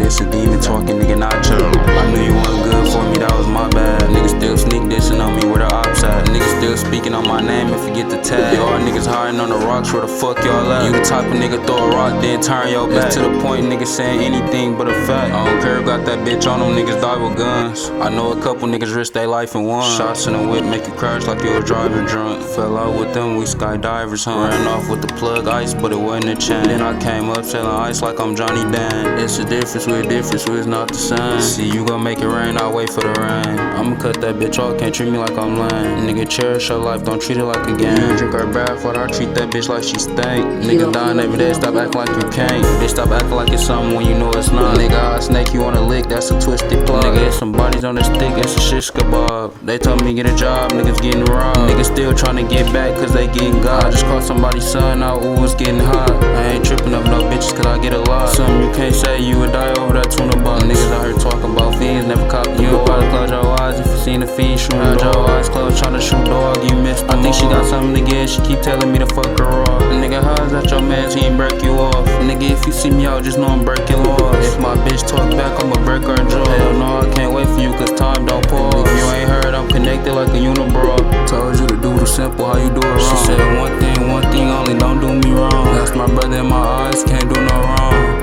It's a demon talking, nigga, not chill. I knew you wasn't good for me, that was my bad. Niggas still sneak dissing on me where the ops at. Niggas still speaking on my name and forget the tag. Y'all niggas hiding on the rocks, where the fuck y'all at? You the type of nigga throw a rock, then turn your back. It's to the point niggas saying anything but a fact. I don't care who got that bitch on them, niggas die with guns. I know a couple niggas risk their life in one. Shots in the whip make you crash like you was driving drunk. Fell out with them, we skydivers, huh? Ran off with the plug ice, but it wasn't a chain. Then I came up selling ice like I'm Johnny Dan. It's a difference, we're different, so it's not the same. See, you gon' make it rain, I'll wait for the rain. I'ma cut that bitch off, can't treat me like I'm lame. Nigga, cherish your life, don't treat it like a game. You drink her bath, but I treat that bitch like she stank. Niggas dying every day, stop acting like you can't. Bitch, stop acting like it's something when you know it's not. Nigga, I snake you on a lick, that's a twisted plot. Nigga, it's some bodies on the stick, it's a shish kebab. They told me get a job, niggas getting robbed. Niggas still tryna get back, cause they getting got. I just caught somebody's son out, ooh, it's getting hot. I ain't tripping up no bitches, cause I get a lot. Something you can't say, you would die over that tuna box. Niggas out here talking about fiends, never copy you. Probably close your eyes if you seen a fiend shooting. Had your eyes closed, tryna shoot dog, you missed. I think she got something to get, she keep telling me to fuck her off. Nigga, how is that your mans, he ain't break you off. Nigga, if you see me out, just know I'm breaking laws. If my bitch talk back, I'ma break her jaw. Hell no, I can't wait for you, cause time don't pause. If you ain't heard, I'm connected like a unibrow. Told you to do the simple, how you do it wrong. She said one thing only, don't do me wrong. That's my brother in my eyes, can't do no wrong.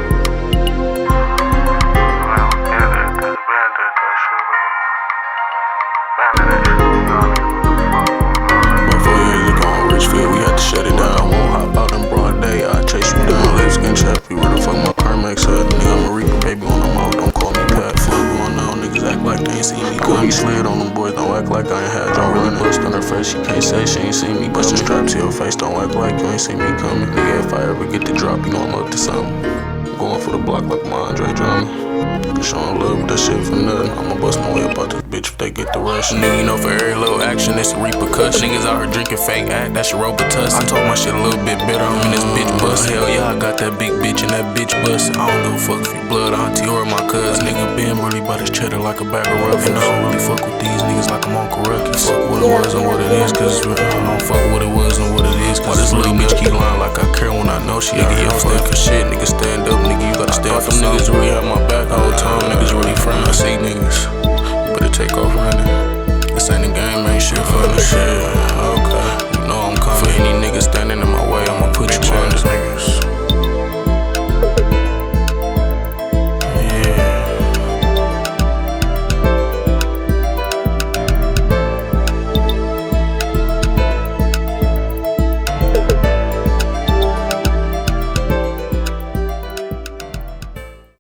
We had to shut it down. Won't hop out in broad day, I chase you down. Lips getting chappy, where the fuck my Carmex at? Nigga, I'm a Reaper, baby, on them out, don't call me Pat. Fuck going on, niggas act like they ain't seen me coming. Slid on them boys, don't act like I ain't had y'all. Really bust on her face, she can't say she ain't seen me. Bust the strap to your face, don't act like you ain't seen me coming. Nigga, if I ever get the drop, you know I'm up to something. Going for the block like my Andre Drummond. Showing love with that shit for nothing. I'ma bust my way up out this bitch if they get the rush. Nigga, you know for every little action, it's a repercussion. Niggas out here drinking fake act, that's your Robitussin. I told my shit a little bit better, I'm in this bitch bust. Hell yeah, I got that big bitch and that bitch bust. I don't give a fuck if you blood auntie or my cousin. Nigga been really by this cheddar like a bag of rough. And I don't really fuck with these niggas like I'm Uncle Rucky. Fuck what it was and what it is, cause I don't fuck what it was and what it is. Cause this little bitch keep lying like I care when I know she out here stand for shit. Nigga stand up, nigga, you gotta stand for niggas really have my back all the time. Niggas really friends, I see niggas.